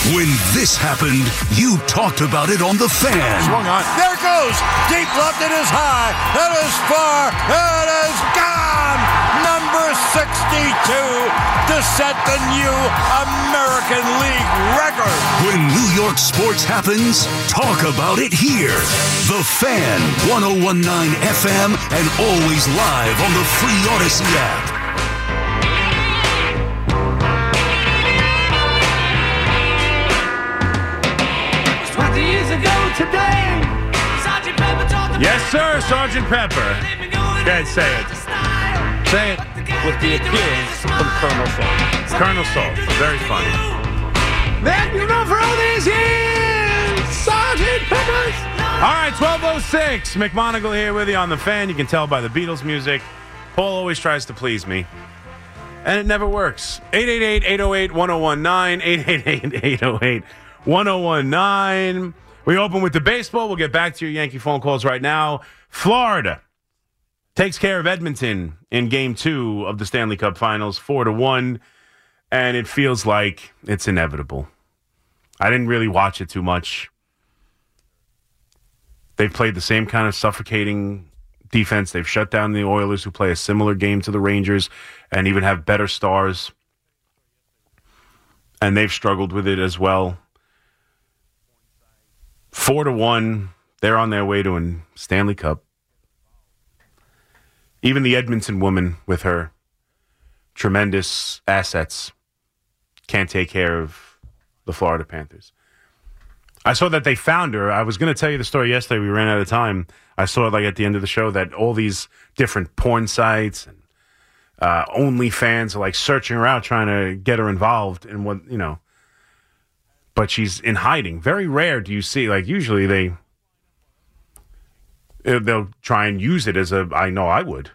When this happened, you talked about it on The Fan. Swung on. There it goes. Deep left. It is high. It is far. It is gone. Number 62 to set the new American League record. When New York sports happens, talk about it here. The Fan, 101.9 FM, and always live on the free Odyssey app. 20 years ago today, Sergeant Pepper taught the Yes, sir, Sergeant Pepper. Can't say it. Say it. With the appearance from Colonel Salt. Colonel Salt. Very funny. Man, you know, for all these years, Sergeant Pepper's. All right, 12:06. McMonagle here with you on The Fan. You can tell by the Beatles music. Paul always tries to please me, and it never works. 888-808-1019. 888-808-1019. We open with the baseball. We'll get back to your Yankee phone calls right now. Florida takes care of Edmonton in Game 2 of the Stanley Cup Finals, 4-1, and it feels like it's inevitable. I didn't really watch it too much. They've played the same kind of suffocating defense. They've shut down the Oilers, who play a similar game to the Rangers and even have better stars, and they've struggled with it as well. 4-1, they're on their way to a Stanley Cup. Even the Edmonton woman with her tremendous assets can't take care of the Florida Panthers. I saw that they found her. I was going to tell you the story yesterday. We ran out of time. I saw it at the end of the show that all these different porn sites and OnlyFans are searching her out, trying to get her involved in what, But she's in hiding. Very rare do you see, usually they'll try and use it as I know I would.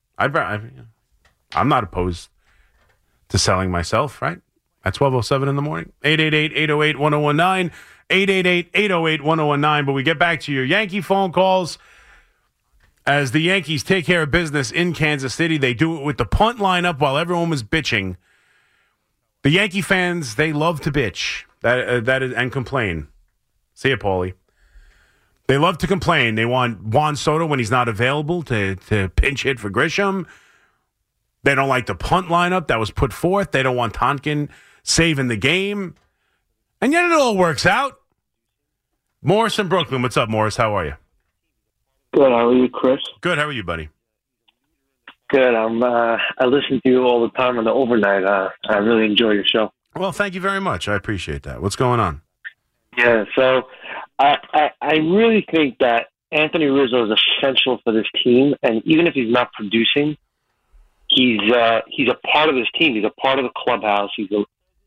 I'm not opposed to selling myself, right? At 12:07 in the morning. 888-808-1019. 888-808-1019. But we get back to your Yankee phone calls. As the Yankees take care of business in Kansas City, they do it with the punt lineup while everyone was bitching. The Yankee fans, they love to bitch that is, and complain. See ya, Paulie. They love to complain. They want Juan Soto when he's not available to pinch hit for Grisham. They don't like the punt lineup that was put forth. They don't want Tonkin saving the game. And yet it all works out. Morris in Brooklyn. What's up, Morris? How are you? Good. How are you, Chris? Good. How are you, buddy? Good. I listen to you all the time on the overnight. I really enjoy your show. Well, thank you very much. I appreciate that. What's going on? Yeah, so I really think that Anthony Rizzo is essential for this team, and even if he's not producing, he's a part of this team. He's a part of the clubhouse. He's a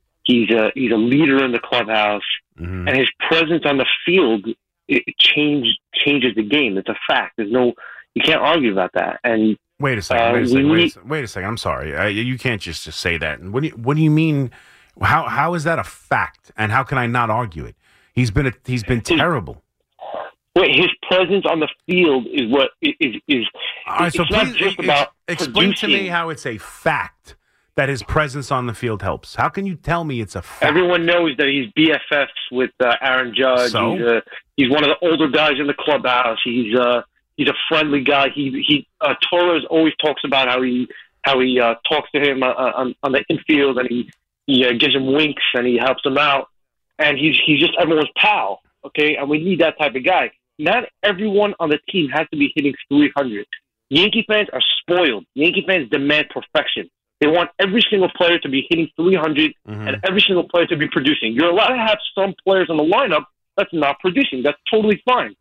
leader in the clubhouse, and his presence on the field changes the game. It's a fact. You can't argue about that. And wait a second. I'm sorry. You can't just say that. What do you mean? How is that a fact? And how can I not argue it? He's been terrible. Wait, his presence on the field is what is. All right, so it's not just about explain producing. to me how it's a fact that his presence on the field helps. How can you tell me it's a fact? Everyone knows that he's BFFs with Aaron Judge. So? He's one of the older guys in the clubhouse. He's a friendly guy. Torres always talks about how he talks to him on the infield, and he gives him winks and he helps him out. And he's just everyone's pal, okay? And we need that type of guy. Not everyone on the team has to be hitting 300. Yankee fans are spoiled. Yankee fans demand perfection. They want every single player to be hitting 300 and every single player to be producing. You're allowed to have some players on the lineup that's not producing. That's totally fine.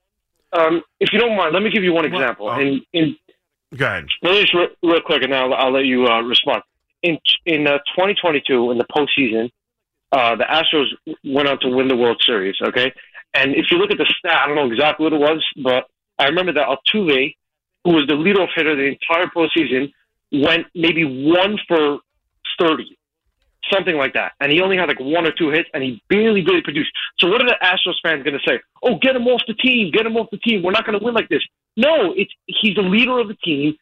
If you don't mind, let me give you one example. Go ahead. Let me just real quick, and I'll let you respond. In 2022, in the postseason, the Astros went on to win the World Series, okay? And if you look at the stat, I don't know exactly what it was, but I remember that Altuve, who was the leadoff hitter the entire postseason, went maybe 1 for 30, something like that. And he only had 1 or 2 hits, and he barely produced. So what are the Astros fans going to say? Oh, get him off the team. Get him off the team. We're not going to win like this. No, he's the leader of the team.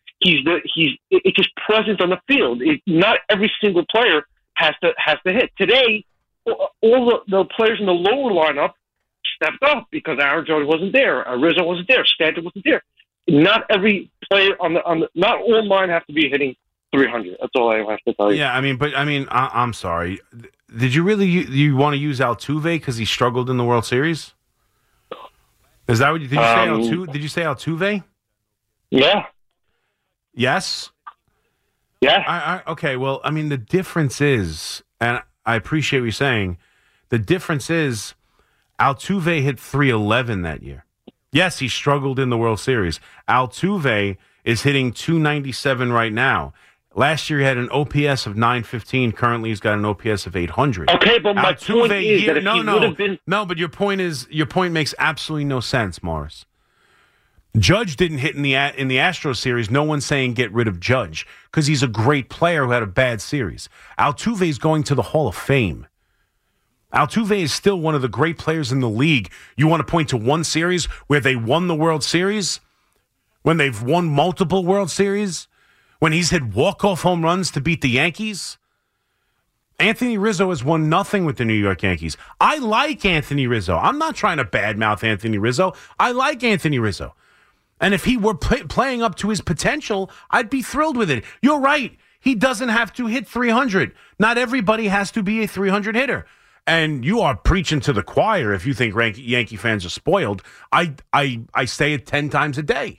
It's his presence on the field. Not every single player has to hit. Today, all the players in the lower lineup stepped up because Aaron Judge wasn't there, Rizzo wasn't there, Stanton wasn't there. Not every player not all mine have to be hitting 300. That's all I have to tell you. Yeah, I'm sorry. Did you really you want to use Altuve because he struggled in the World Series? Is that what did you say? Altuve? Did you say Altuve? Yeah. Yes. Yeah. Okay. Well, the difference is, and I appreciate what you're saying. The difference is, Altuve hit 311 that year. Yes, he struggled in the World Series. Altuve is hitting 297 right now. Last year he had an OPS of 915. Currently he's got an OPS of 800. Okay, but my point is that if he would have been... No, but your point makes absolutely no sense, Morris. Judge didn't hit in the Astros series. No one's saying get rid of Judge because he's a great player who had a bad series. Altuve is going to the Hall of Fame. Altuve is still one of the great players in the league. You want to point to one series where they won the World Series? When they've won multiple World Series? When he's hit walk-off home runs to beat the Yankees? Anthony Rizzo has won nothing with the New York Yankees. I like Anthony Rizzo. I'm not trying to badmouth Anthony Rizzo. I like Anthony Rizzo. And if he were playing up to his potential, I'd be thrilled with it. You're right. He doesn't have to hit 300. Not everybody has to be a 300 hitter. And you are preaching to the choir if you think Yankee fans are spoiled. I say it 10 times a day.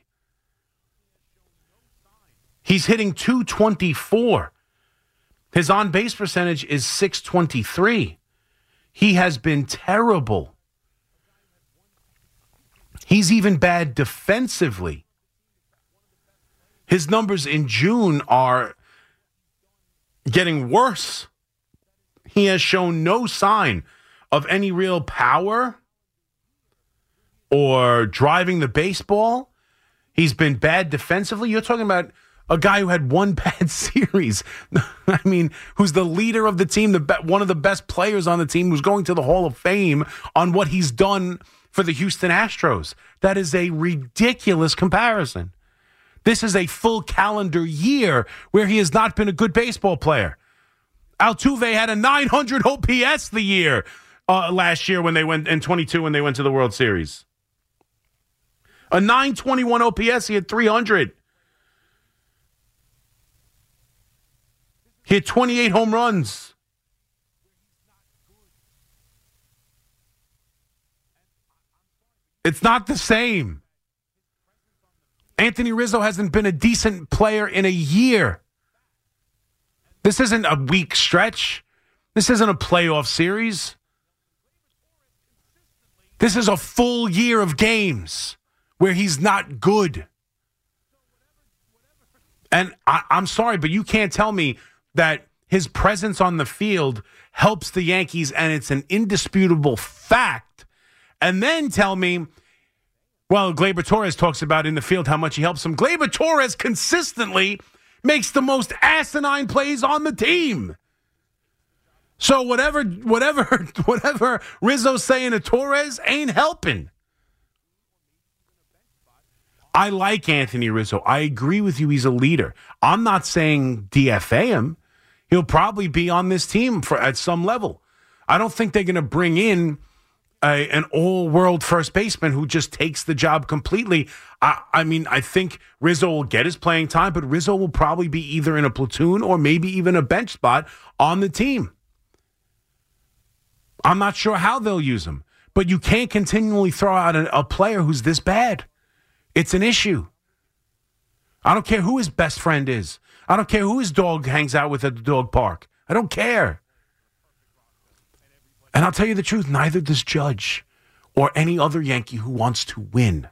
He's hitting 224. His on-base percentage is 623. He has been terrible. He's even bad defensively. His numbers in June are getting worse. He has shown no sign of any real power or driving the baseball. He's been bad defensively. You're talking about a guy who had one bad series. Who's the leader of the team, one of the best players on the team, who's going to the Hall of Fame on what he's done for the Houston Astros. That is a ridiculous comparison. This is a full calendar year where he has not been a good baseball player. Altuve had a 900 OPS the year last year when they went in 22 when they went to the World Series. A 921 OPS, he had 300. He had 28 home runs. It's not the same. Anthony Rizzo hasn't been a decent player in a year. This isn't a weak stretch. This isn't a playoff series. This is a full year of games where he's not good. And I'm sorry, but you can't tell me that his presence on the field helps the Yankees and it's an indisputable fact. And then tell me, well, Gleyber Torres talks about in the field how much he helps him. Gleyber Torres consistently makes the most asinine plays on the team. So whatever Rizzo's saying to Torres ain't helping. I like Anthony Rizzo. I agree with you. He's a leader. I'm not saying DFA him. He'll probably be on this team at some level. I don't think they're going to bring in an all-world first baseman who just takes the job completely. I think Rizzo will get his playing time, but Rizzo will probably be either in a platoon or maybe even a bench spot on the team. I'm not sure how they'll use him, but you can't continually throw out a player who's this bad. It's an issue. I don't care who his best friend is. I don't care who his dog hangs out with at the dog park. I don't care. And I'll tell you the truth, neither does Judge or any other Yankee who wants to win.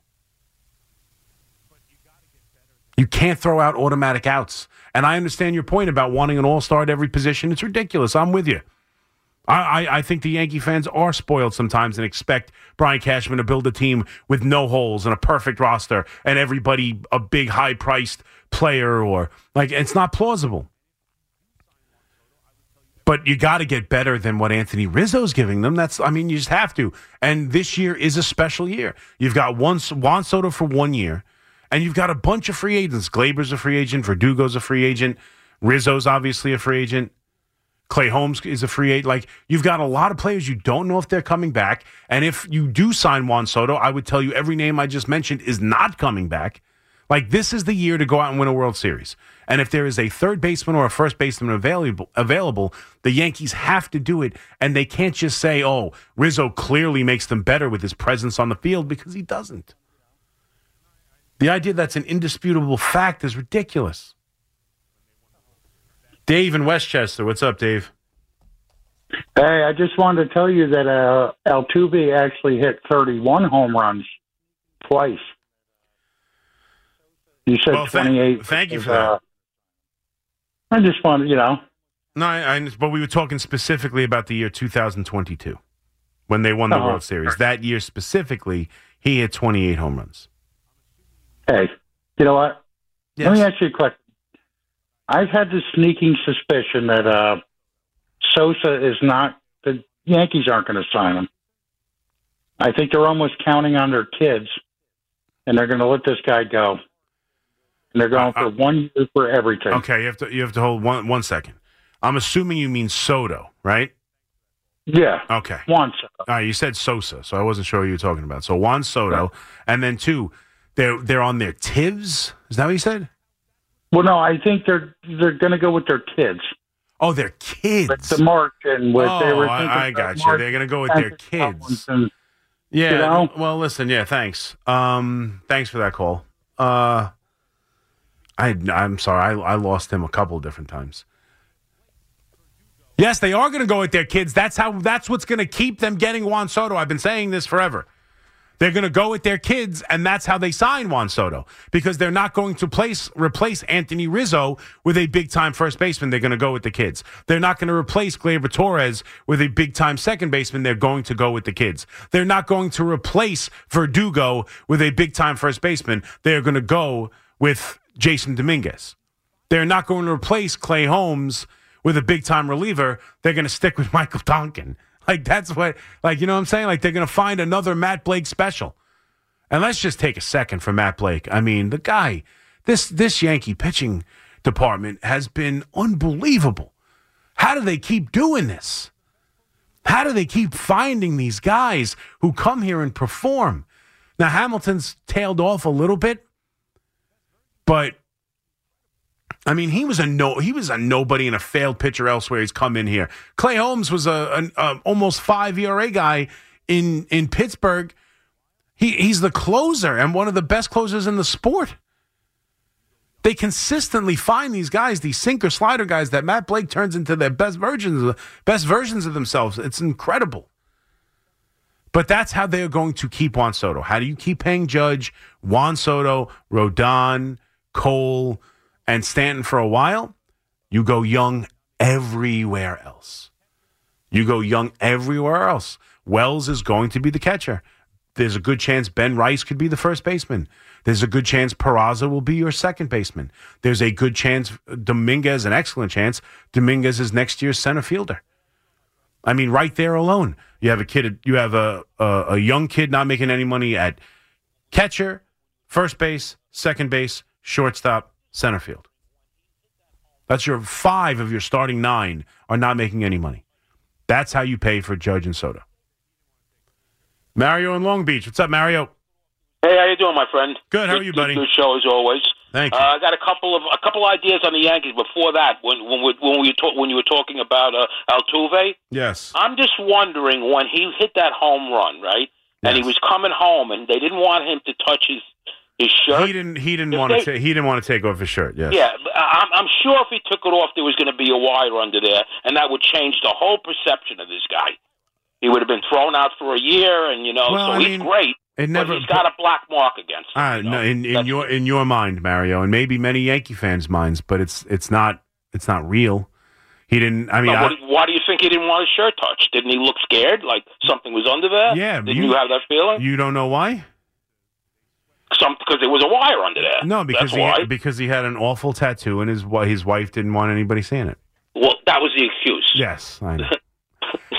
You can't throw out automatic outs. And I understand your point about wanting an all-star at every position. It's ridiculous. I'm with you. I think the Yankee fans are spoiled sometimes and expect Brian Cashman to build a team with no holes and a perfect roster and everybody a big high-priced player it's not plausible. But you got to get better than what Anthony Rizzo's giving them. You just have to. And this year is a special year. You've got Juan Soto for 1 year, and you've got a bunch of free agents. Gleyber's a free agent. Verdugo's a free agent. Rizzo's obviously a free agent. Clay Holmes is a free agent. Like, you've got a lot of players you don't know if they're coming back. And if you do sign Juan Soto, I would tell you every name I just mentioned is not coming back. Like, this is the year to go out and win a World Series. And if there is a third baseman or a first baseman available, the Yankees have to do it. And they can't just say, oh, Rizzo clearly makes them better with his presence on the field, because he doesn't. The idea that's an indisputable fact is ridiculous. Dave in Westchester. What's up, Dave? Hey, I just wanted to tell you that Altuve actually hit 31 home runs twice. You said 28. Thank you for that. I just wanted, No, but we were talking specifically about the year 2022 when they won the World Series. That year specifically, he hit 28 home runs. Hey, you know what? Yes. Let me ask you a question. I've had this sneaking suspicion that Sosa is not, the Yankees aren't going to sign him. I think they're almost counting on their kids, and they're going to let this guy go. And they're going for 1 year for everything. Okay, you have to hold one second. I'm assuming you mean Soto, right? Yeah. Okay. Juan Soto. All right, you said Sosa, so I wasn't sure what you were talking about. So Juan Soto, right. And then two, they're on their TIVs. Is that what you said? Well, no, I think they're going to go with their kids. Oh, their kids. With the mark and what they were thinking. I got you. They're going to go with their kids. And, yeah. You know? Well, listen. Yeah. Thanks. Thanks for that call. I'm sorry. I lost him a couple of different times. Yes, they are going to go with their kids. That's what's going to keep them getting Juan Soto. I've been saying this forever. They're going to go with their kids, and that's how they sign Juan Soto, because they're not going to replace Anthony Rizzo with a big-time first baseman. They're going to go with the kids. They're not going to replace Gleyber Torres with a big-time second baseman. They're going to go with the kids. They're not going to replace Verdugo with a big-time first baseman. They're going to go with Jason Dominguez. They're not going to replace Clay Holmes with a big-time reliever. They're going to stick with Michael Tonkin. Like, that's what, like, you know what I'm saying? Like, they're going to find another Matt Blake special. And let's just take a second for Matt Blake. I mean, the guy, this Yankee pitching department has been unbelievable. How do they keep doing this? How do they keep finding these guys who come here and perform? Now, Hamilton's tailed off a little bit, but I mean, he was a nobody and a failed pitcher elsewhere. He's come in here. Clay Holmes was an almost 5 ERA guy in Pittsburgh. He's the closer and one of the best closers in the sport. They consistently find these guys, these sinker slider guys, that Matt Blake turns into their best versions of themselves. It's incredible. But that's how they are going to keep Juan Soto. How do you keep paying Judge, Juan Soto, Rodon, Cole, and Stanton for a while? You go young everywhere else. Wells is going to be the catcher. There's a good chance Ben Rice could be the first baseman. There's a good chance Peraza will be your second baseman. There's a good chance Dominguez, an excellent chance, Dominguez is next year's center fielder. I mean, right there alone, you have a young kid not making any money at catcher, first base, second base, shortstop, center field. That's your 5 of your starting 9 are not making any money. That's how you pay for Judge and Soto. Mario in Long Beach. What's up, Mario? Hey, how you doing, my friend? Good. How are you, buddy? Good show as always. Thank you. I got a couple ideas on the Yankees. Before that, when you were talking about Altuve, yes, I'm just wondering, when he hit that home run, right, and he was coming home, and they didn't want him to touch his shirt. He didn't want to take off his shirt. Yes. Yeah, I'm sure if he took it off, there was going to be a wire under there, and that would change the whole perception of this guy. He would have been thrown out for a year, and he's great. But he's got a black mark against him. No, in your mind, Mario, and maybe many Yankee fans' minds, but it's not real. He didn't. I mean, why do you think he didn't want his shirt touched? Didn't he look scared, like something was under there? Yeah. Didn't you have that feeling? You don't know why? Because there was a wire under there. No, because he had an awful tattoo, and his wife didn't want anybody seeing it. Well, that was the excuse. Yes, I know.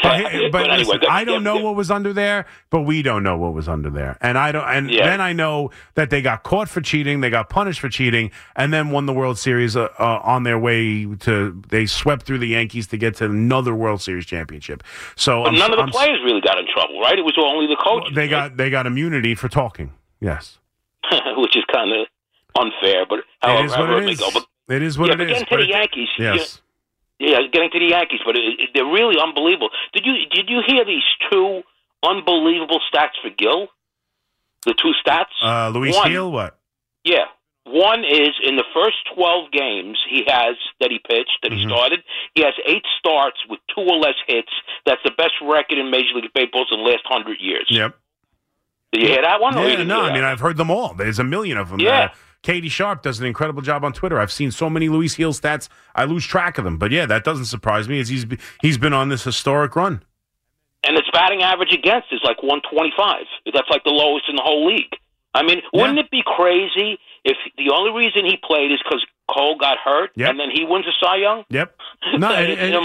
But anyway, listen, I don't know what was under there, but we don't know what was under there. And I don't. And then I know that they got caught for cheating, they got punished for cheating, and then won the World Series on their way to. They swept through the Yankees to get to another World Series championship. So none of the players really got in trouble, right? It was only the coaches. They got immunity for talking. Yes, which is kind of unfair, but however, it is what it is. It is what it is. Getting to the Yankees, yes. Getting to the Yankees, but they're really unbelievable. Did you hear these two unbelievable stats for Gil? The two stats. Luis Gil, what? Yeah, one is in the first 12 games he started. He has 8 starts with 2 or less hits. That's the best record in Major League Baseball in the last 100 years. Yep. Did you hear that one? Yeah, no. I mean, I've heard them all. There's a million of them. Yeah. Katie Sharp does an incredible job on Twitter. I've seen so many Luis Gil stats, I lose track of them. But yeah, that doesn't surprise me as he's been on this historic run. And his batting average against is like 125. That's like the lowest in the whole league. I mean, wouldn't it be crazy if the only reason he played is because Cole got hurt and then he wins a Cy Young? Yep. No,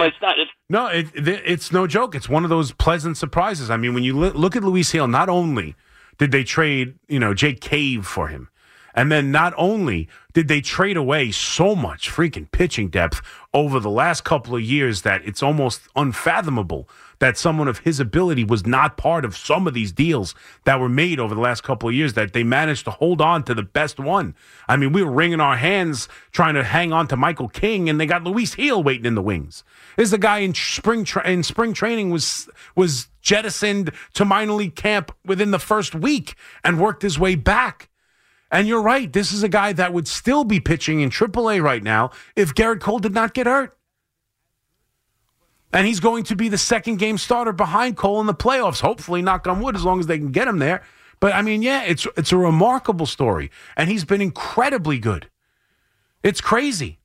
it's no joke. It's one of those pleasant surprises. I mean, when you look at Luis Gil, not only did they trade, Jake Cave for him, and then not only did they trade away so much freaking pitching depth over the last couple of years that it's almost unfathomable that someone of his ability was not part of some of these deals that were made over the last couple of years, that they managed to hold on to the best one. I mean, we were wringing our hands trying to hang on to Michael King, and they got Luis Gil waiting in the wings. This is the guy in spring training was jettisoned to minor league camp within the first week and worked his way back. And you're right, this is a guy that would still be pitching in AAA right now if Gerrit Cole did not get hurt. And he's going to be the second game starter behind Cole in the playoffs, hopefully, knock on wood, as long as they can get him there. But, I mean, yeah, it's a remarkable story. And he's been incredibly good. It's crazy.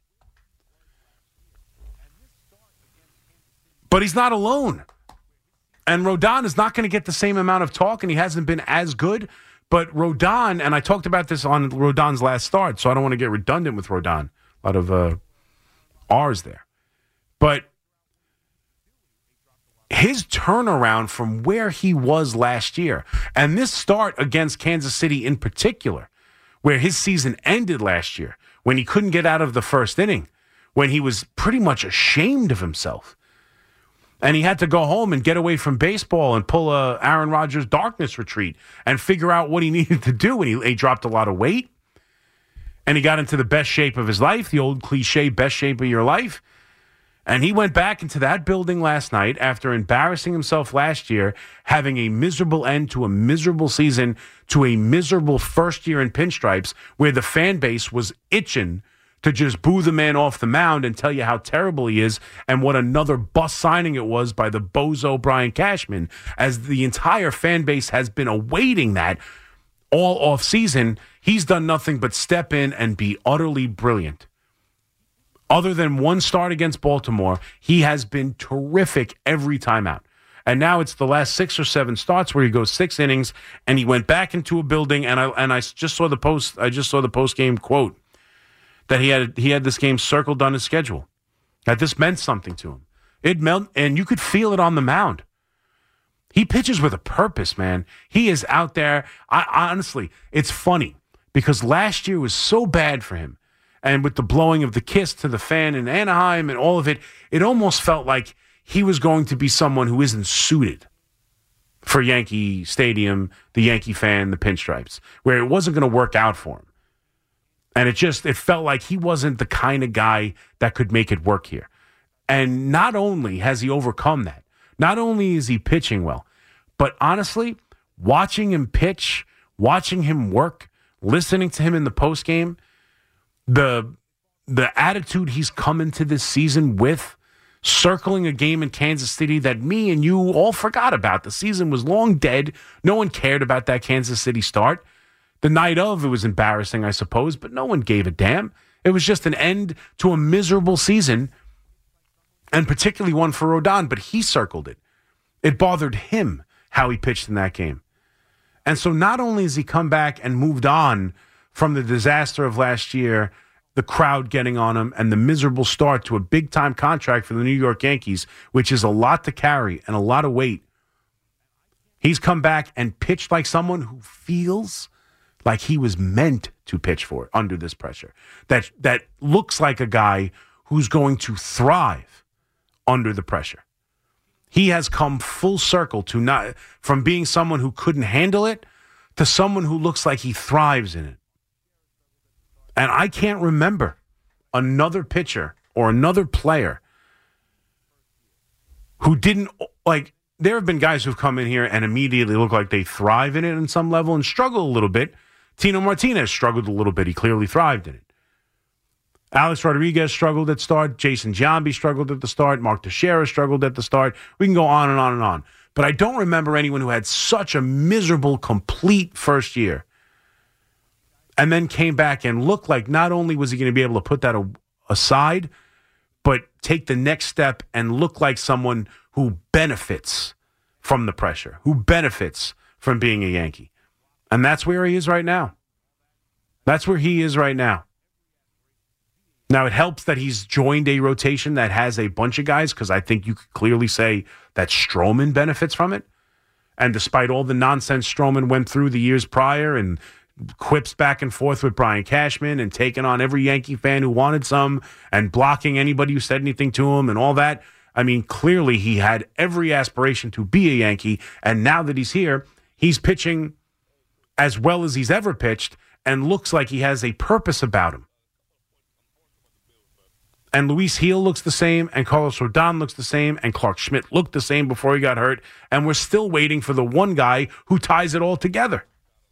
But he's not alone. And Rodon is not going to get the same amount of talk, and he hasn't been as good. But Rodon, and I talked about this on Rodon's last start, so I don't want to get redundant with Rodon. A lot of R's there. But his turnaround from where he was last year, and this start against Kansas City in particular, where his season ended last year, when he couldn't get out of the first inning, when he was pretty much ashamed of himself, and he had to go home and get away from baseball and pull a Aaron Rodgers darkness retreat and figure out what he needed to do. And he dropped a lot of weight, and he got into the best shape of his life, the old cliche, best shape of your life. And he went back into that building last night after embarrassing himself last year, having a miserable end to a miserable season, to a miserable first year in pinstripes, where the fan base was itching to just boo the man off the mound and tell you how terrible he is and what another bust signing it was by the bozo Brian Cashman, as the entire fan base has been awaiting that all off season. He's done nothing but step in and be utterly brilliant. Other than one start against Baltimore, he has been terrific every time out. And now it's the last 6 or 7 starts where he goes 6 innings, and he went back into a building, and I just saw the post. I just saw the post game quote that he had this game circled on his schedule. That this meant something to him. It meant, and you could feel it on the mound. He pitches with a purpose, man. He is out there. Honestly, it's funny because last year was so bad for him. And with the blowing of the kiss to the fan in Anaheim and all of it, it almost felt like he was going to be someone who isn't suited for Yankee Stadium, the Yankee fan, the pinstripes, where it wasn't going to work out for him. And it felt like he wasn't the kind of guy that could make it work here. And not only has he overcome that, not only is he pitching well, but honestly, watching him pitch, watching him work, listening to him in the postgame, the attitude he's come into this season with, circling a game in Kansas City that me and you all forgot about. The season was long dead. No one cared about that Kansas City start. The night of, it was embarrassing, I suppose, but no one gave a damn. It was just an end to a miserable season, and particularly one for Rodon, but he circled it. It bothered him how he pitched in that game. And so not only has he come back and moved on from the disaster of last year the crowd getting on him and the miserable start to a big-time contract for the New York Yankees, which is a lot to carry and a lot of weight. He's come back and pitched like someone who feels like he was meant to pitch for it under this pressure. That looks like a guy who's going to thrive under the pressure. He has come full circle to not from being someone who couldn't handle it to someone who looks like he thrives in it. And I can't remember another pitcher or another player who didn't, like, there have been guys who've come in here and immediately look like they thrive in it on some level and struggle a little bit. Tino Martinez struggled a little bit. He clearly thrived in it. Alex Rodriguez struggled at start. Jason Giambi struggled at the start. Mark Teixeira struggled at the start. We can go on and on and on. But I don't remember anyone who had such a miserable, complete first year and then came back and looked like not only was he going to be able to put that aside, but take the next step and look like someone who benefits from the pressure, who benefits from being a Yankee. And that's where he is right now. That's where he is right now. Now, it helps that he's joined a rotation that has a bunch of guys, because I think you could clearly say that Stroman benefits from it. And despite all the nonsense Stroman went through the years prior and quips back and forth with Brian Cashman and taking on every Yankee fan who wanted some and blocking anybody who said anything to him and all that, I mean, clearly he had every aspiration to be a Yankee. And now that he's here, he's pitching as well as he's ever pitched and looks like he has a purpose about him. And Luis Gil looks the same, and Carlos Rodon looks the same, and Clark Schmidt looked the same before he got hurt, and we're still waiting for the one guy who ties it all together.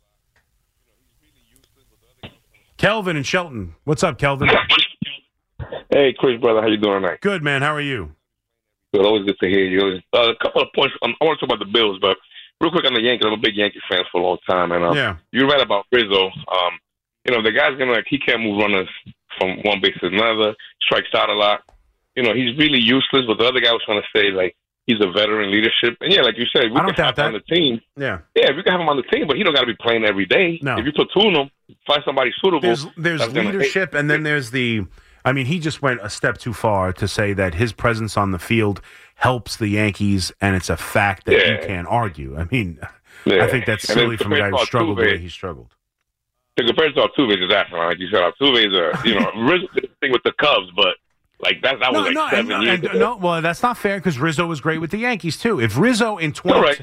Kelvin and Shelton. What's up, Kelvin? Hey, Chris, brother. How you doing tonight? Good, man. How are you? Good. Always good to hear you. A couple of points. I want to talk about the Bills, but real quick on the Yankees. I'm a big Yankee fan for a long time, and you're right about Rizzo. The guy's he can't move runners from one base to another, strikes out a lot. He's really useless, but the other guy was trying to say, like, he's a veteran leadership. And, like you said, we can have him on the team. Yeah, we can have him on the team, but he don't got to be playing every day. No. If you platoon him, find somebody suitable. There's leadership, and then there's he just went a step too far to say that his presence on the field helps the Yankees, and it's a fact that you can't argue. I think that's silly from a guy who struggled the way he struggled. The comparison to Altuve is that, like you said, Altuve is Rizzo did the thing with the Cubs, but that was 7 years ago. No, well, that's not fair because Rizzo was great with the Yankees too. If Rizzo in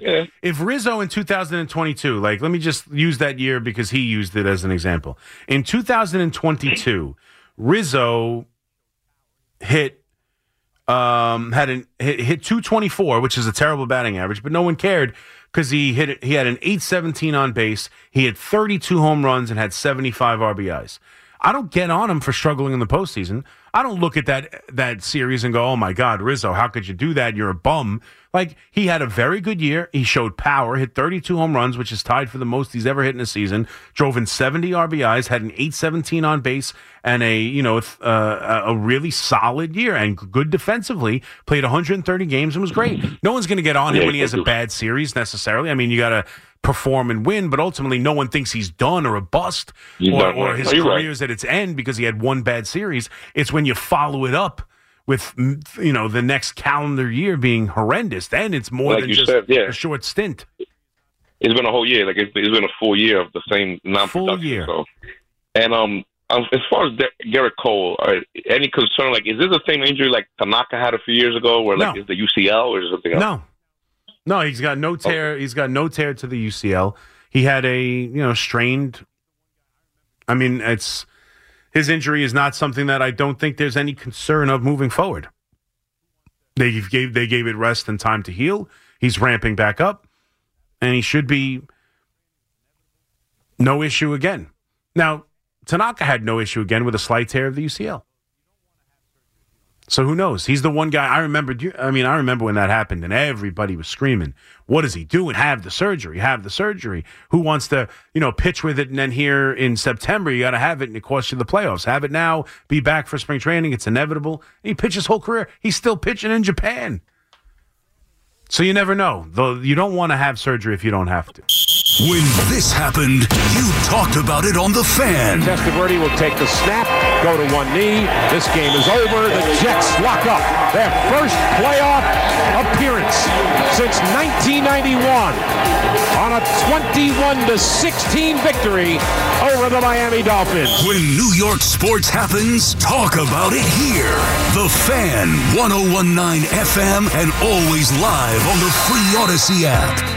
2022, like, let me just use that year because he used it as an example. In 2022, Rizzo hit 224, which is a terrible batting average, but no one cared because he had an 817 on base. He had 32 home runs and had 75 RBIs. I don't get on him for struggling in the postseason. I don't look at that series and go, oh, my God, Rizzo, how could you do that? You're a bum. Like, he had a very good year. He showed power, hit 32 home runs, which is tied for the most he's ever hit in a season, drove in 70 RBIs, had an 817 on base, and a really solid year and good defensively, played 130 games and was great. No one's going to get on him when he has a bad series necessarily. I mean, you got to perform and win, but ultimately no one thinks he's done or a bust or his career's at its end because he had one bad series. It's when you follow it up with the next calendar year being horrendous, then it's more than just a short stint. It's been a whole year. Like, it's been a full year of the same non-production. Full year. So. And as far as Garrett Cole, any concern? Like, is this the same injury like Tanaka had a few years ago, where like is the UCL or is it something else? No, he's got no tear. Okay. He's got no tear to the UCL. He had a strained. I mean, his injury is not something that I don't think there's any concern of moving forward. They gave it rest and time to heal. He's ramping back up, and he should be no issue again. Now, Tanaka had no issue again with a slight tear of the UCL. So who knows? He's the one guy I remember when that happened and everybody was screaming, what is he doing? Have the surgery. Who wants to, pitch with it and then here in September you got to have it and it costs you the playoffs. Have it now, be back for spring training. It's inevitable. He pitched his whole career. He's still pitching in Japan. So you never know. Though you don't want to have surgery if you don't have to. When this happened, you talked about it on The Fan. Testaverde will take the snap, go to one knee. This game is over. The Jets lock up their first playoff appearance since 1991 on a 21-16 victory over the Miami Dolphins. When New York sports happens, talk about it here. The Fan, 101.9 FM, and always live on the free Odyssey app.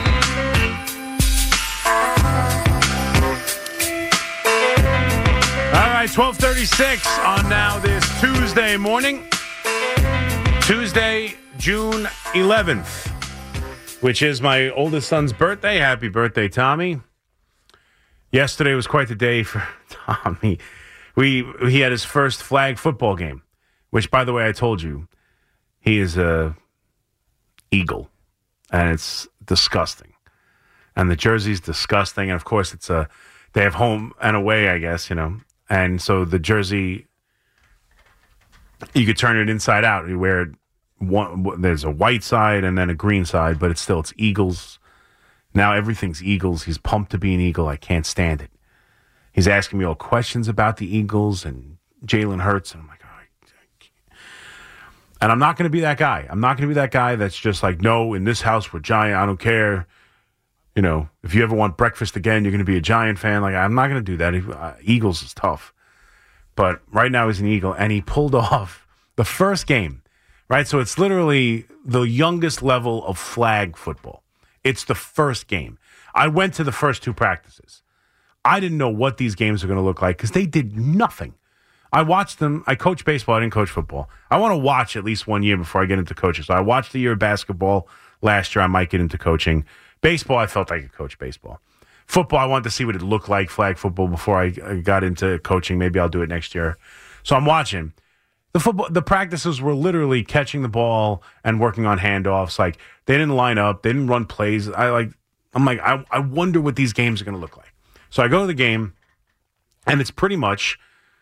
All right, 12:36 on now this Tuesday morning. Tuesday, June 11th, which is my oldest son's birthday. Happy birthday, Tommy. Yesterday was quite the day for Tommy. He had his first flag football game, which, by the way, I told you, he is a Eagle, and it's disgusting. And the jersey's disgusting, and of course, they have home and away, I guess, And so the jersey, you could turn it inside out. You wear it, there's a white side and then a green side, but it's Eagles. Now everything's Eagles. He's pumped to be an Eagle. I can't stand it. He's asking me all questions about the Eagles and Jalen Hurts. And I'm like, and I'm not going to be that guy. I'm not going to be that guy that's just like, no, in this house we're Giant. I don't care. If you ever want breakfast again, you're going to be a Giant fan. Like, I'm not going to do that. Eagles is tough. But right now he's an Eagle, and he pulled off the first game, right? So it's literally the youngest level of flag football. It's the first game. I went to the first two practices. I didn't know what these games are going to look like because they did nothing. I watched them. I coach baseball. I didn't coach football. I want to watch at least 1 year before I get into coaching. So I watched the year of basketball. Last year I might get into coaching. Baseball, I felt I could coach baseball. Football, I wanted to see what it looked like, flag football, before I got into coaching. Maybe I'll do it next year. So I'm watching. The practices were literally catching the ball and working on handoffs. Like, they didn't line up. They didn't run plays. I wonder what these games are going to look like. So I go to the game, and it's pretty much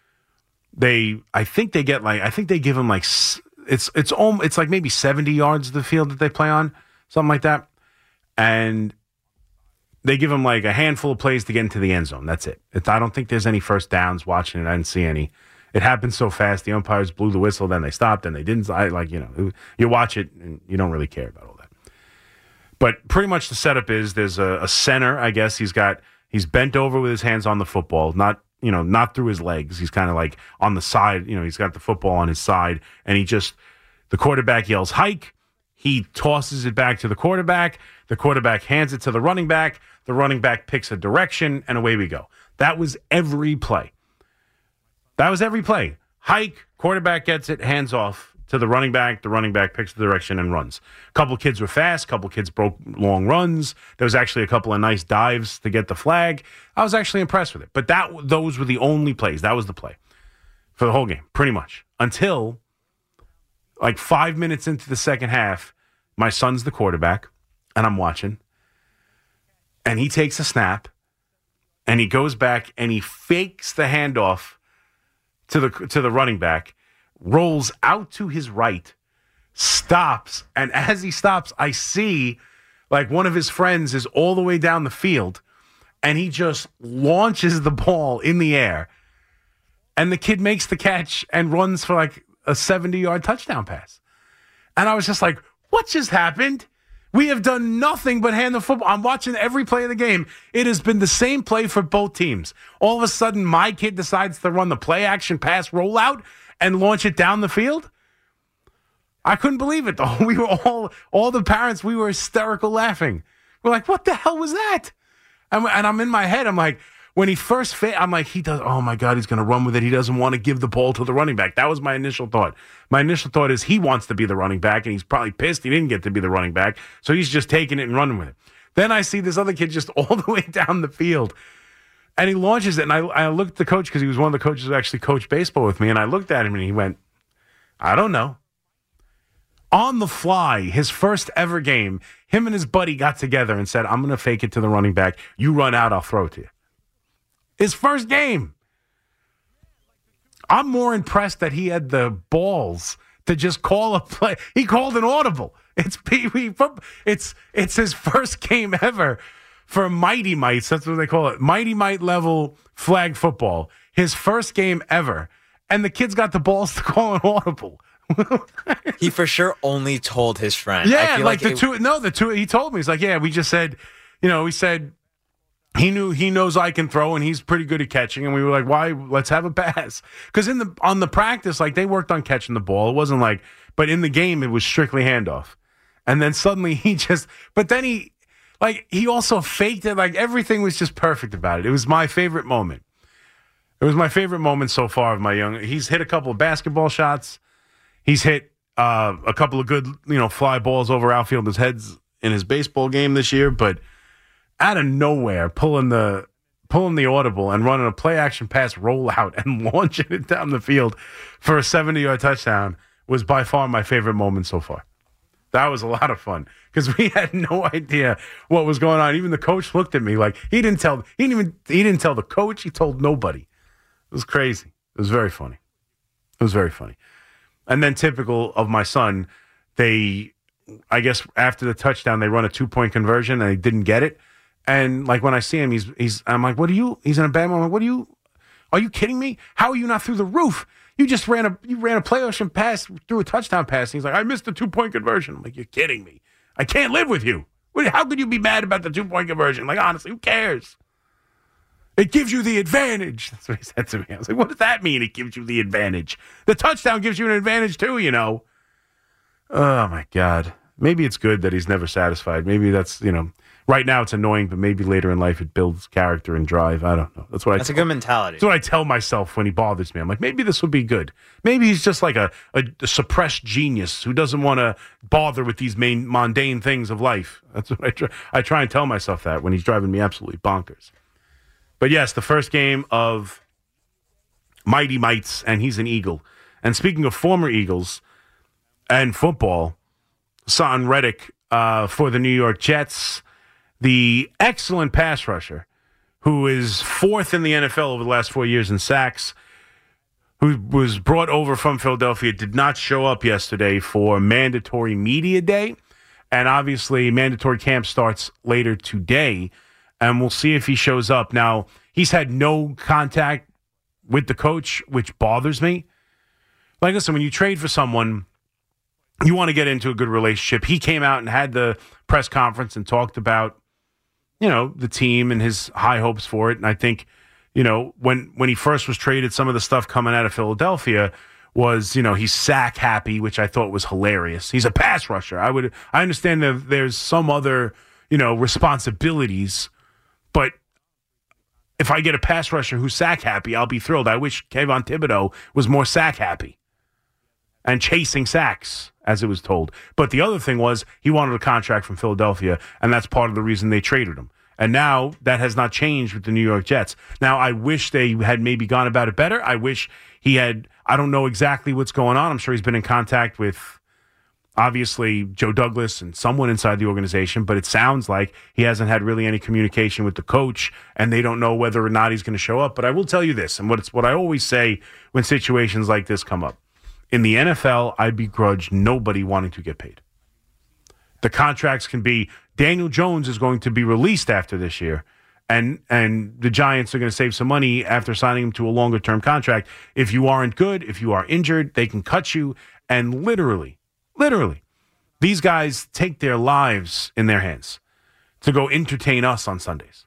I think they give them like it's like maybe 70 yards of the field that they play on, something like that. And they give them like a handful of plays to get into the end zone. That's it. I don't think there's any first downs. Watching it, I didn't see any. It happened so fast. The umpires blew the whistle, then they stopped, and they didn't. You watch it, and you don't really care about all that. But pretty much the setup is there's a center, I guess. He's bent over with his hands on the football, not through his legs. He's kind of like on the side. He's got the football on his side, and the quarterback yells hike. He tosses it back to the quarterback. The quarterback hands it to the running back. The running back picks a direction, and away we go. That was every play. Hike, quarterback gets it, hands off to the running back. The running back picks the direction and runs. A couple kids were fast. A couple kids broke long runs. There was actually a couple of nice dives to get the flag. I was actually impressed with it. But those were the only plays. That was the play for the whole game, pretty much. Until like 5 minutes into the second half, my son's the quarterback, and I'm watching. And he takes a snap, and he goes back, and he fakes the handoff to the running back, rolls out to his right, stops, and as he stops, I see like one of his friends is all the way down the field, and he just launches the ball in the air, and the kid makes the catch and runs for like a 70-yard touchdown pass. And I was just like, what just happened? We have done nothing but hand the football. I'm watching every play of the game. It has been the same play for both teams. All of a sudden, my kid decides to run the play action pass rollout and launch it down the field. I couldn't believe it, though. We were all the parents, we were hysterical laughing. We're like, what the hell was that? And I'm in my head, I'm like, when he first I'm like, oh my God, he's going to run with it. He doesn't want to give the ball to the running back. That was my initial thought. My initial thought is he wants to be the running back, and he's probably pissed he didn't get to be the running back, so he's just taking it and running with it. Then I see this other kid just all the way down the field, and he launches it, and I looked at the coach because he was one of the coaches who actually coached baseball with me, and I looked at him, and he went, I don't know. On the fly, his first ever game, him and his buddy got together and said, I'm going to fake it to the running back. You run out, I'll throw it to you. His first game. I'm more impressed that he had the balls to just call a play. He called an audible. It's his first game ever for Mighty Mites, that's what they call it, Mighty Mite level flag football, his first game ever, and the kid's got the balls to call an audible. He for sure only told his friend. Yeah, the two, he told me, he's like, yeah, we just said, he said he knows I can throw and he's pretty good at catching, and we were like, why, let's have a pass. Because on the practice, like, they worked on catching the ball. It wasn't like, but in the game, it was strictly handoff. And then suddenly he also faked it. Like, everything was just perfect about it. It was my favorite moment. It was my favorite moment so far of my young. He's hit a couple of basketball shots. He's hit a couple of good, fly balls over outfielders' heads in his baseball game this year. But out of nowhere, pulling the audible and running a play-action pass rollout and launching it down the field for a 70-yard touchdown was by far my favorite moment so far. That was a lot of fun because we had no idea what was going on. Even the coach looked at me like he didn't tell the coach. He told nobody. It was crazy. It was very funny. And then typical of my son, I guess after the touchdown, they run a 2-point conversion and they didn't get it. And like when I see him, I'm like, he's in a bad moment. Are you kidding me? How are you not through the roof? You just ran a play action pass, threw a touchdown pass. And he's like, I missed the 2-point conversion. I'm like, you're kidding me. I can't live with you. How could you be mad about the 2-point conversion? Like, honestly, who cares? It gives you the advantage. That's what he said to me. I was like, what does that mean? It gives you the advantage. The touchdown gives you an advantage too, Oh my God. Maybe it's good that he's never satisfied. Maybe that's, right now it's annoying, but maybe later in life it builds character and drive. I don't know. That's a good mentality. That's what I tell myself when he bothers me. I'm like, maybe this will be good. Maybe he's just like a suppressed genius who doesn't want to bother with these mundane things of life. That's what I try and tell myself that when he's driving me absolutely bonkers. But yes, the first game of Mighty Mites, and he's an Eagle. And speaking of former Eagles and football, Son Reddick for the New York Jets, the excellent pass rusher, who is fourth in the NFL over the last 4 years in sacks, who was brought over from Philadelphia, did not show up yesterday for mandatory media day. And obviously, mandatory camp starts later today. And we'll see if he shows up. Now, he's had no contact with the coach, which bothers me. Like, listen, when you trade for someone, you want to get into a good relationship. He came out and had the press conference and talked about, the team and his high hopes for it. And I think, when he first was traded, some of the stuff coming out of Philadelphia was, he's sack happy, which I thought was hilarious. He's a pass rusher. I understand that there's some other, responsibilities. But if I get a pass rusher who's sack happy, I'll be thrilled. I wish Kayvon Thibodeau was more sack happy and chasing sacks, as it was told. But the other thing was he wanted a contract from Philadelphia, and that's part of the reason they traded him. And now that has not changed with the New York Jets. Now, I wish they had maybe gone about it better. I wish he had, I don't know exactly what's going on. I'm sure he's been in contact with, obviously, Joe Douglas and someone inside the organization, but it sounds like he hasn't had really any communication with the coach, and they don't know whether or not he's going to show up. But I will tell you this, and what I always say when situations like this come up. In the NFL, I begrudge nobody wanting to get paid. The contracts can be, Daniel Jones is going to be released after this year, and the Giants are going to save some money after signing him to a longer-term contract. If you aren't good, if you are injured, they can cut you, and literally, these guys take their lives in their hands to go entertain us on Sundays.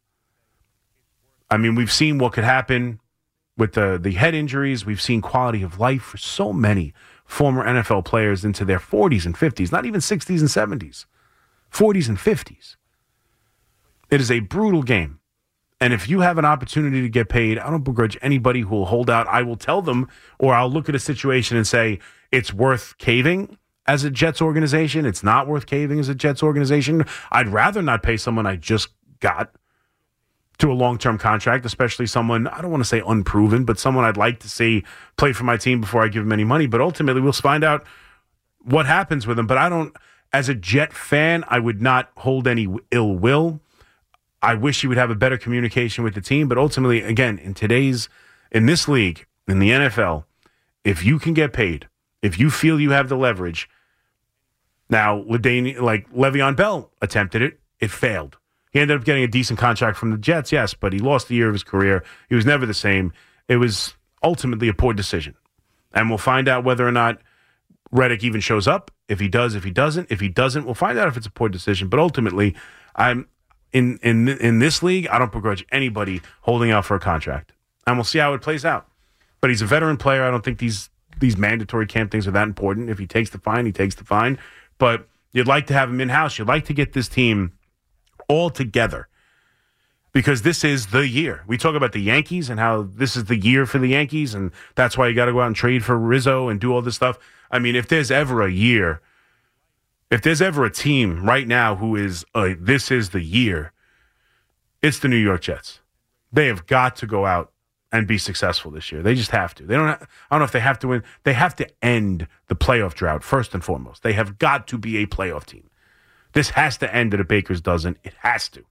I mean, we've seen what could happen with the head injuries. We've seen quality of life for so many former NFL players into their 40s and 50s, not even 60s and 70s, 40s and 50s. It is a brutal game. And if you have an opportunity to get paid, I don't begrudge anybody who will hold out. I will tell them, or I'll look at a situation and say, it's worth caving as a Jets organization. It's not worth caving as a Jets organization. I'd rather not pay someone I just got to a long-term contract, especially someone, I don't want to say unproven, but someone I'd like to see play for my team before I give him any money. But ultimately, we'll find out what happens with him. But I don't, as a Jet fan, I would not hold any ill will. I wish he would have a better communication with the team. But ultimately, again, in this league, in the NFL, if you can get paid, if you feel you have the leverage, now, Le'Veon Bell attempted it. It failed. He ended up getting a decent contract from the Jets, yes, but he lost a year of his career. He was never the same. It was ultimately a poor decision. And we'll find out whether or not Reddick even shows up. If he does, if he doesn't. If he doesn't, we'll find out if it's a poor decision. But ultimately, I'm in this league, I don't begrudge anybody holding out for a contract. And we'll see how it plays out. But he's a veteran player. I don't think these mandatory camp things are that important. If he takes the fine, he takes the fine. But you'd like to have him in-house. You'd like to get this team all together because this is the year. We talk about the Yankees and how this is the year for the Yankees, and that's why you got to go out and trade for Rizzo and do all this stuff. I mean, if there's ever a year, if there's ever a team right now who is this is the year, it's the New York Jets. They have got to go out and be successful this year. They just have to. They don't. I don't know if they have to win. They have to end the playoff drought first and foremost. They have got to be a playoff team. This has to end at a baker's dozen. It has to.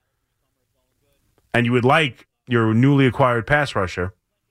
And you would like your newly acquired pass rusher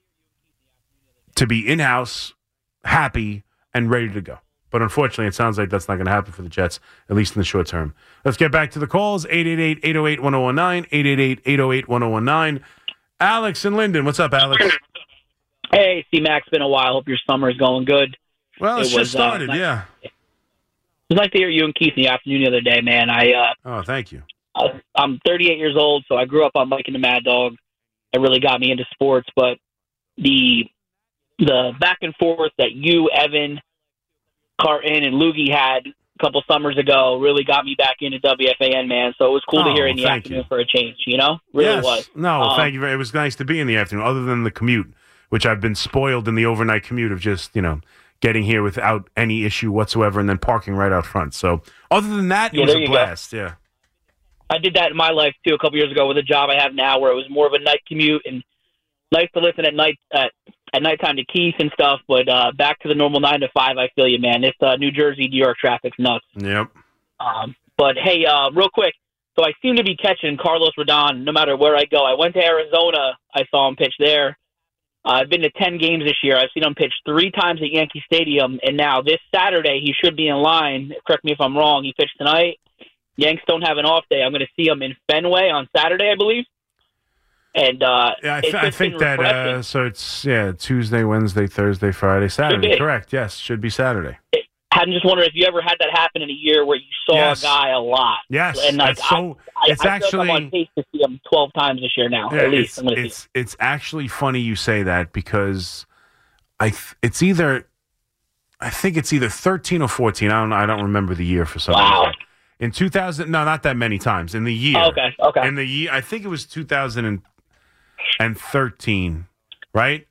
to be in-house, happy, and ready to go. But unfortunately, it sounds like that's not going to happen for the Jets, at least in the short term. Let's get back to the calls. 888-808-1019, 888-808-1019. Alex and Linden. What's up, Alex? Hey, C-Mac. It's been a while. Hope your summer is going good. Well, it's just started, yeah. It was nice to hear you and Keith in the afternoon the other day, man. Oh, thank you. I'm 38 years old, so I grew up on Mike and the Mad Dog. It really got me into sports, but the back and forth that you, Evan, Carton, and Loogie had a couple summers ago really got me back into WFAN, man. So it was cool to hear in the afternoon for a change, you know? Really was. No, thank you. It was nice to be in the afternoon, other than the commute, which I've been spoiled in the overnight commute of just, getting here without any issue whatsoever and then parking right out front. So other than that, it was a blast. Yeah. I did that in my life, too, a couple years ago with a job I have now where it was more of a night commute and nice to listen at nighttime to Keith and stuff, but back to the normal 9 to 5, I feel you, man. This New Jersey, New York traffic's nuts. Yep. But, hey, real quick, so I seem to be catching Carlos Rodon no matter where I go. I went to Arizona. I saw him pitch there. I've been to 10 games this year. I've seen him pitch 3 times at Yankee Stadium, and now this Saturday he should be in line. Correct me if I'm wrong. He pitched tonight. Yanks don't have an off day. I'm going to see him in Fenway on Saturday, I believe. And I think that so it's Tuesday, Wednesday, Thursday, Friday, Saturday. Correct? Yes, should be Saturday. I'm just wondering if you ever had that happen in a year where you saw a guy a lot. Yes, and it's actually I'm on pace to see him 12 times this year now. At least it's actually funny you say that because I think it's either 13 or 14. I don't remember the year for some reason. In 2000, no, not that many times in the year. Okay. In the year, I think it was 2013, right?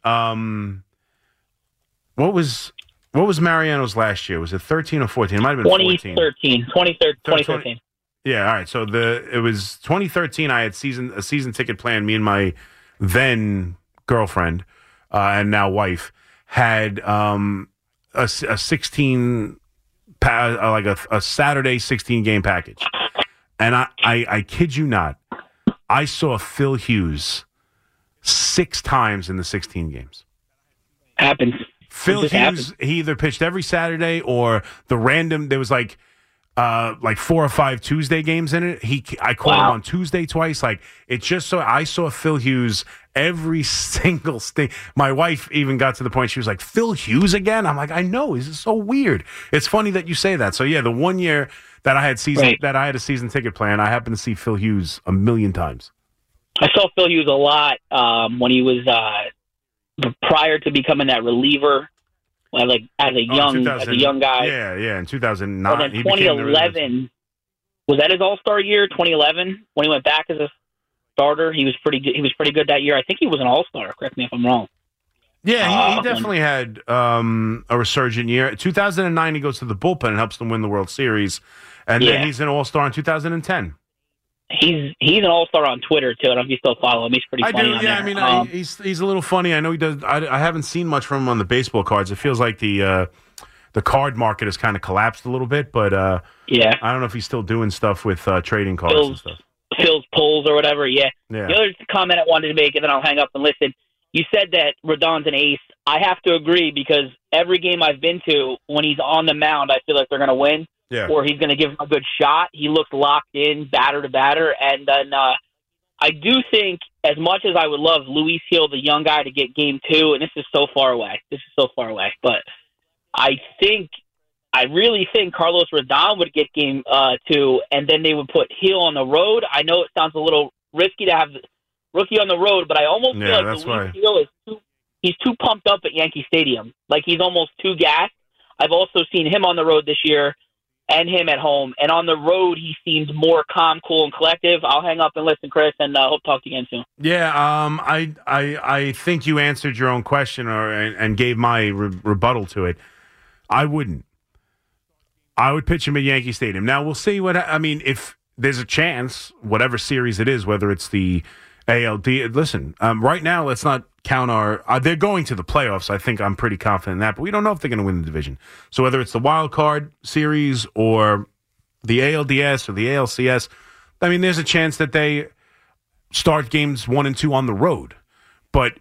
What was Mariano's last year? Was it 13 or 14? It might have been 14. 2013. Yeah, all right. So it was 2013. I had a season ticket plan. Me and my then girlfriend and now wife had a 16 like a Saturday 16 game package, and I kid you not, I saw Phil Hughes 6 times in the 16 games. Happens. Phil Hughes, he either pitched every Saturday or there was like 4 or 5 Tuesday games in it. I caught him on Tuesday twice. Like it's just so I saw Phil Hughes every single sting. My wife even got to the point she was like, Phil Hughes again? I'm like, I know, this is so weird. It's funny that you say that. So yeah, the one year that I had a season ticket plan, I happened to see Phil Hughes a million times. I saw Phil Hughes a lot when he was prior to becoming that reliever, like as a young guy. Yeah, in 2009. And then 2011, was that his All-Star year? 2011 when he went back as a starter, he was pretty good. He was pretty good that year. I think he was an All-Star. Correct me if I'm wrong. Yeah, he definitely had a resurgent year. 2009, he goes to the bullpen and helps them win the World Series, and then he's an All-Star in 2010. He's an all-star on Twitter too. I don't know if you still follow him. He's pretty funny. I do. Yeah, there. I mean, he's a little funny. I know he does. I haven't seen much from him on the baseball cards. It feels like the card market has kind of collapsed a little bit. But I don't know if he's still doing stuff with trading cards and stuff. Phil's polls or whatever. Yeah. The other comment I wanted to make, and then I'll hang up and listen. You said that Rodon's an ace. I have to agree because every game I've been to, when he's on the mound, I feel like they're going to win. or he's going to give him a good shot. He looked locked in, batter to batter. And then I do think, as much as I would love Luis Gil, the young guy, to get game 2, and this is so far away. But I really think Carlos Rodon would get game 2, and then they would put Gil on the road. I know it sounds a little risky to have the rookie on the road, but I almost feel like Luis Gil is he's too pumped up at Yankee Stadium. Like, he's almost too gassed. I've also seen him on the road this year and him at home. And on the road, he seems more calm, cool, and collective. I'll hang up and listen, Chris, and hope to talk to you again soon. Yeah, I think you answered your own question and gave my rebuttal to it. I wouldn't. I would pitch him at Yankee Stadium. Now, we'll see if there's a chance, whatever series it is, whether it's the ALD. Listen, right now, let's not count they're going to the playoffs. I think I'm pretty confident in that, but we don't know if they're going to win the division. So whether it's the wild card series or the ALDS or the ALCS, there's a chance that they start games 1 and 2 on the road. But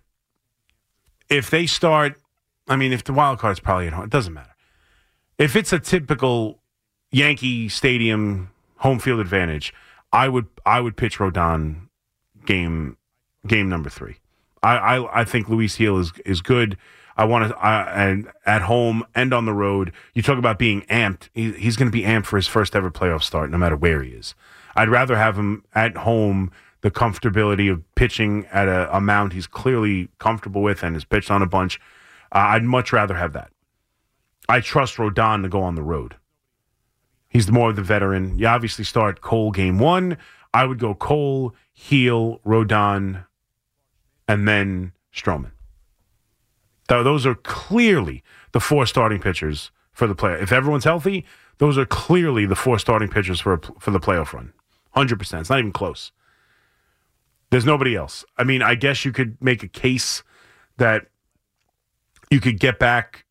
if they start, if the wild card's probably at home, it doesn't matter. If it's a typical Yankee Stadium home field advantage, I would pitch Rodon game number 3. I think Luis Gil is good. I want to and at home and on the road. You talk about being amped. He's going to be amped for his first ever playoff start, no matter where he is. I'd rather have him at home, the comfortability of pitching at a mound he's clearly comfortable with and has pitched on a bunch. I'd much rather have that. I trust Rodon to go on the road. He's more of the veteran. You obviously start Cole game 1. I would go Cole, Gil, Rodon, and then Stroman. Those are clearly the 4 starting pitchers for the playoff. If everyone's healthy, those are clearly the 4 starting pitchers for the playoff run. 100%. It's not even close. There's nobody else. I guess you could make a case that you could get back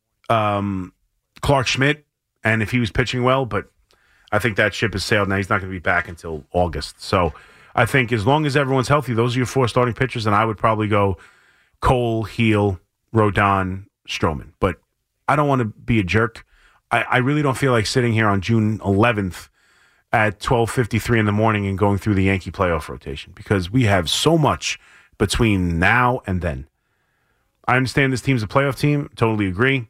Clark Schmidt, and if he was pitching well, but I think that ship has sailed now. He's not going to be back until August. So I think as long as everyone's healthy, those are your 4 starting pitchers, and I would probably go Cole, Gil, Rodon, Stroman. But I don't want to be a jerk. I really don't feel like sitting here on June 11th at 12:53 in the morning and going through the Yankee playoff rotation because we have so much between now and then. I understand this team's a playoff team. Totally agree.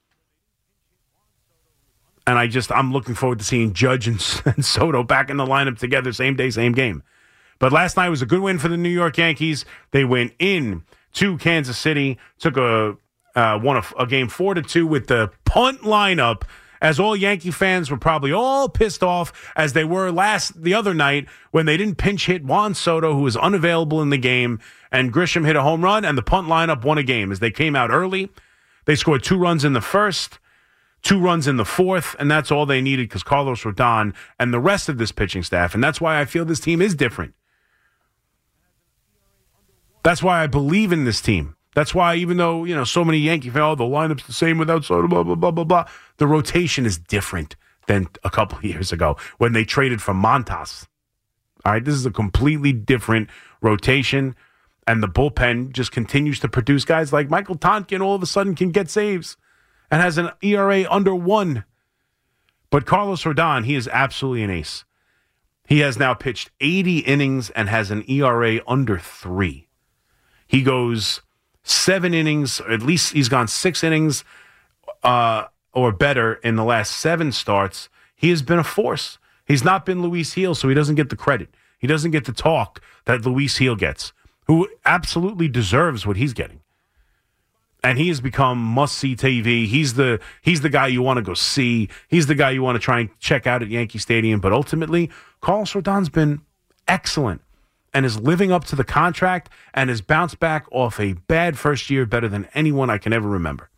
And I'm looking forward to seeing Judge and Soto back in the lineup together, same day, same game. But last night was a good win for the New York Yankees. They went in to Kansas City, took won a game 4-2 with the punt lineup, as all Yankee fans were probably all pissed off as they were the other night when they didn't pinch hit Juan Soto, who was unavailable in the game, and Grisham hit a home run, and the punt lineup won a game as they came out early. They scored 2 runs in the first, 2 runs in the fourth, and that's all they needed because Carlos Rodon and the rest of this pitching staff, and that's why I feel this team is different. That's why I believe in this team. That's why even though, so many Yankee fans, the lineup's the same without Soto, blah, blah, blah, blah, blah, the rotation is different than a couple of years ago when they traded for Montas. All right, this is a completely different rotation, and the bullpen just continues to produce guys like Michael Tonkin all of a sudden can get saves and has an ERA under 1. But Carlos Rodon, he is absolutely an ace. He has now pitched 80 innings and has an ERA under 3. He goes 7 innings, or at least he's gone 6 innings or better in the last 7 starts. He has been a force. He's not been Luis Gil, so he doesn't get the credit. He doesn't get the talk that Luis Gil gets, who absolutely deserves what he's getting. And he has become must-see TV. He's the guy you want to go see. He's the guy you want to try and check out at Yankee Stadium. But ultimately, Carlos Rodon's been excellent and is living up to the contract and has bounced back off a bad first year better than anyone I can ever remember.